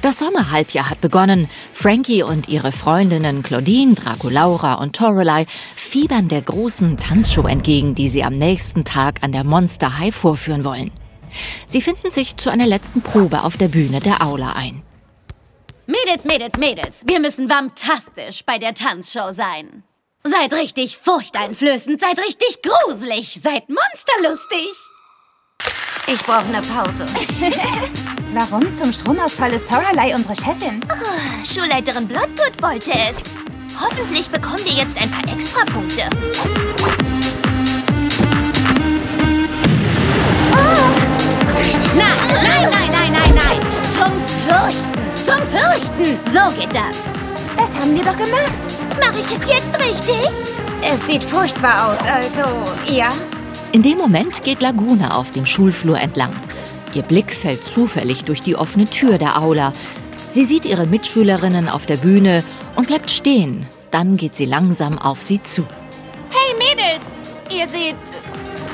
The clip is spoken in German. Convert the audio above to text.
Das Sommerhalbjahr hat begonnen. Frankie und ihre Freundinnen Claudine, Draculaura und Torelei fiebern der großen Tanzshow entgegen, die sie am nächsten Tag an der Monster High vorführen wollen. Sie finden sich zu einer letzten Probe auf der Bühne der Aula ein. Mädels, wir müssen fantastisch bei der Tanzshow sein. Seid richtig furchteinflößend, seid richtig gruselig, seid monsterlustig. Ich brauche eine Pause. Warum? Zum Stromausfall ist Torelei unsere Chefin. Oh, Schulleiterin Bloodgood wollte es. Hoffentlich bekommen wir jetzt ein paar Extrapunkte. Nein! Zum Fürchten! So geht das. Das haben wir doch gemacht. Mache ich es jetzt richtig? Es sieht furchtbar aus, also, ja. In dem Moment geht Laguna auf dem Schulflur entlang. Ihr Blick fällt zufällig durch die offene Tür der Aula. Sie sieht ihre Mitschülerinnen auf der Bühne und bleibt stehen. Dann geht sie langsam auf sie zu. Hey Mädels, ihr seht